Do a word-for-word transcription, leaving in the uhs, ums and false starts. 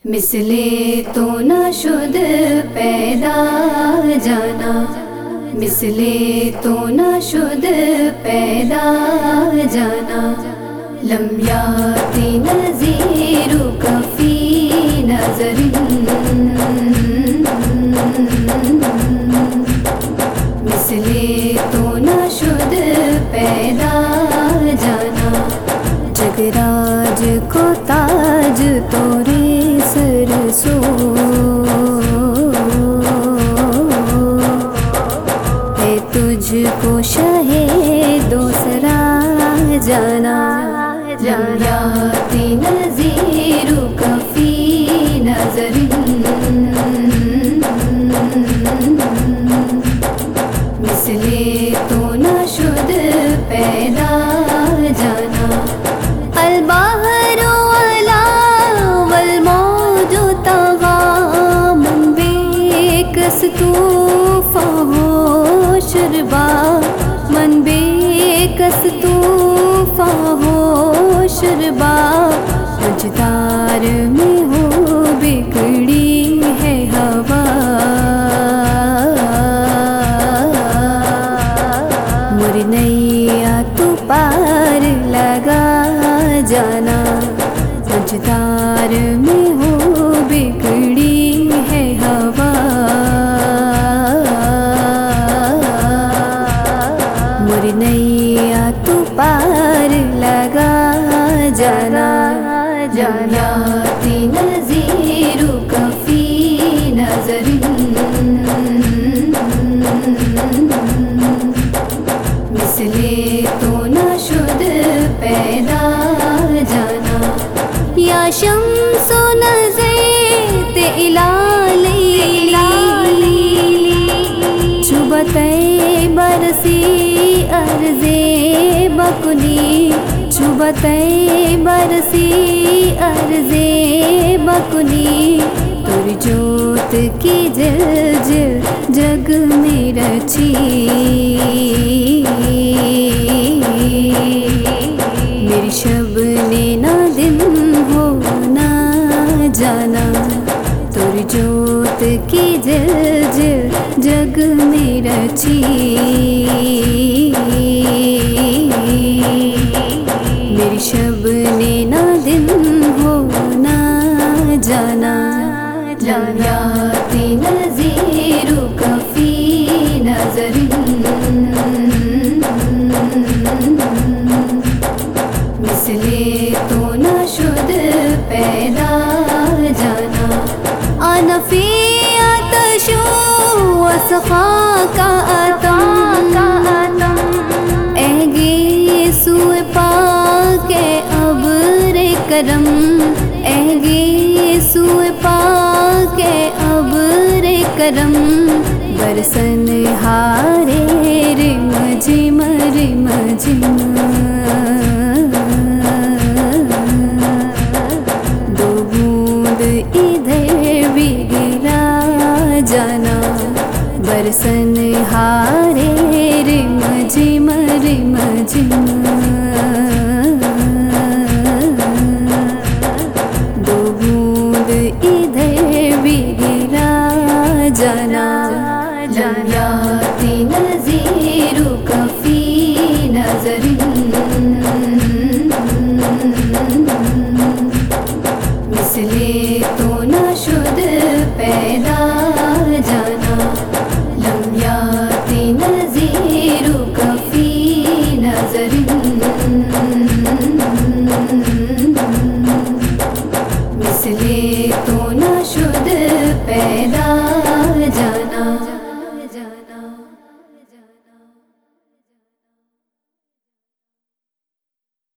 مثلے تو نہ شد پیدا جانا، مثلے تو نہ شد پیدا جانا، لم یاتی نظیرک فی نظر، مثلے تو نہ شد پیدا جانا، جگراج کو تاج تورے سر سو، ہے تجھ کو شہ دوسرا جانا، لم یاتی نظیرک فی نظر، مثلے تو نہ شد پیدا جانا، البحر علا والموج طغی، من بے کس طوفاں ہو شربا، من بے کس طوفاں ہو شربا، مجدار میں ہو بگڑی ہے ہوا، مرنیا تو پار لگا جانا، مجدار میں ہو بگڑی ہے ہوا، مرنیا تو پار لگا جانا، لم یاتی نظیرک فی نظر، مثلے تو نہ شد پیدا جانا، یا شمس نزیت الی لیلی، چوبتے برسی عرض بکنی، چوبتے برسی عرض بکنی، ترجوت کی جل جل جگ میں رچی، میری شب نے نہ دن ہو نہ جانا، ترجوت کی جل جل جگ میں رچی، میری شب نے نہ دن ہو نہ جانا، لم یاتی نظیرک فی نظر، مثلے تو نہ شد پیدا جانا، انا فی آتش وسخا کا آتم، اے گے سوئے پاک ابر کرم، اے گے سوئے پاک ابر کرم، برسن ہارے رم جم رم جم، دو بوند ادھر بھی گرا جانا، برسن ہارے رم جم رم جم، دو بوند ادھر بھی گرا جانا، لم یاتی نظیرک فی نظر، مثلے تو نہ شد پیدا